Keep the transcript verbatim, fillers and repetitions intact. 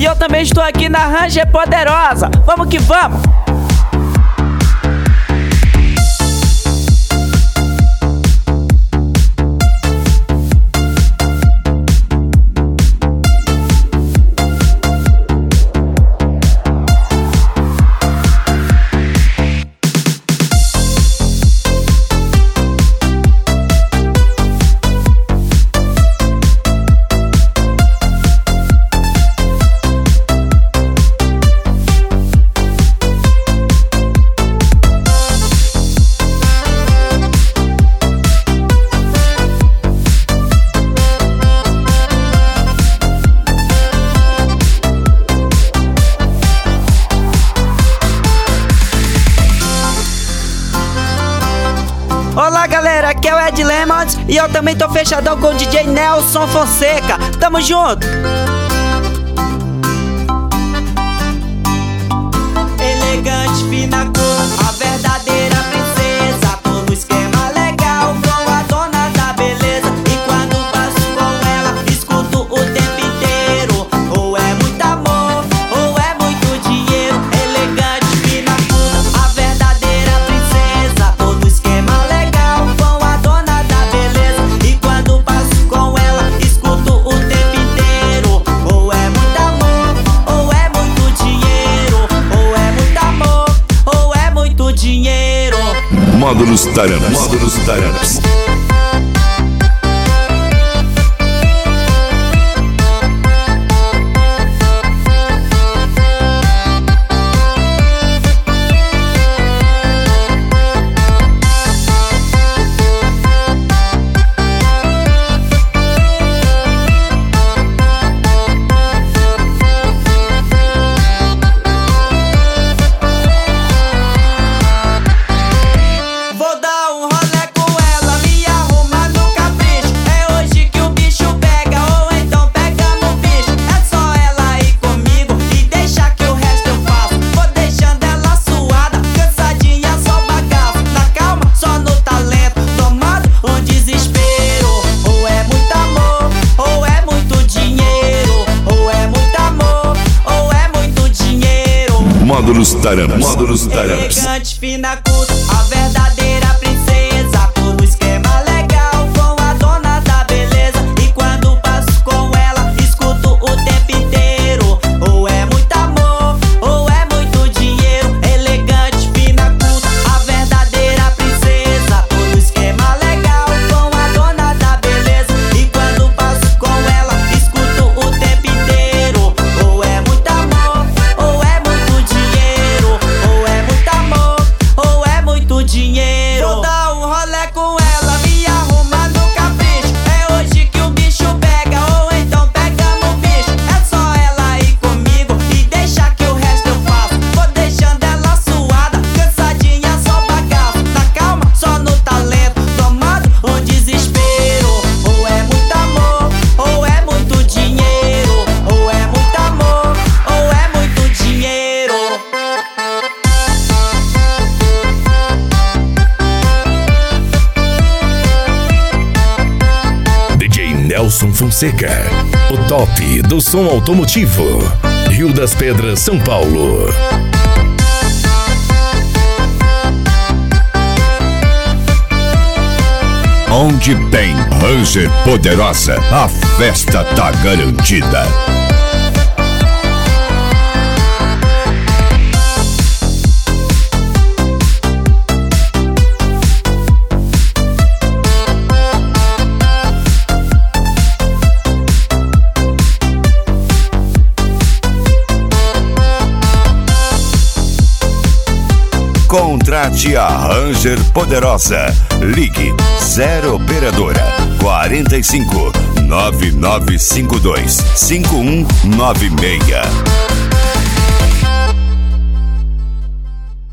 E eu também estou aqui na Ranger Poderosa. Vamos que vamos! Olá galera, aqui é o Ed Lemons e eu também tô fechadão com o D J Nelson Fonseca. Tamo junto! Elegante, fina cor, a verdadeira princesa. Tô no esquema legal com a dona da beleza. E quando passo com ela, escuto o tempo inteiro. Ou é muito amor, ou é muito dinheiro. Elegante, fina cor, a verdadeira princesa. Tô no esquema legal com a dona da beleza. E quando passo com ela, escuto o tempo inteiro. Ou é muito amor, ou é muito dinheiro. Ou é muito amor, ou é muito dinheiro. Módulos Taranas. Módulos Taranas. Vou dar um rolê com ela, me arrumar no capricho. É hoje que o bicho pega, ou então pegamos o bicho. É só ela ir comigo e deixar que o resto eu faço. Vou deixando ela suada, cansadinha, só bagaço. Na calma, só no talento, tomando o desespero. Ou é muito amor, ou é muito dinheiro. Ou é muito amor, ou é muito dinheiro. Módulos Taranas. Módulos Taranas. Elegante, fina, culta, a verdadeira princesa. Tô no esquema legal com a dona da beleza. E quando passo com ela, escuto o tempo inteiro. Ou é muito amor, ou é muito dinheiro. Elegante, fina, culta, a verdadeira princesa. Tô no esquema legal com a dona da beleza. E quando passo com ela, escuto o tempo inteiro. Ou é muito amor, ou é muito dinheiro. Ou é muito amor, ou é muito dinheiro. Vou dar um rolê com ela, me arrumar no capricho. É hoje que o bicho pega, ou então pegamos o bicho. É só ela ir comigo e deixar que o resto eu faço. Vou deixando ela suada, cansadinha, só bagaço. Na calma, só no talento, tomando o desespero. Ou é muito amor, ou é muito dinheiro. Ou é muito amor, ou é muito dinheiro. D J Nelson Fonseca. O top do som automotivo. Rio das Pedras, São Paulo. Onde tem Ranger Poderosa, a festa tá garantida. Contrate a Ranger Poderosa. Ligue zero operadora quarenta e cinco, nove nove cinco dois, cinco um nove seis.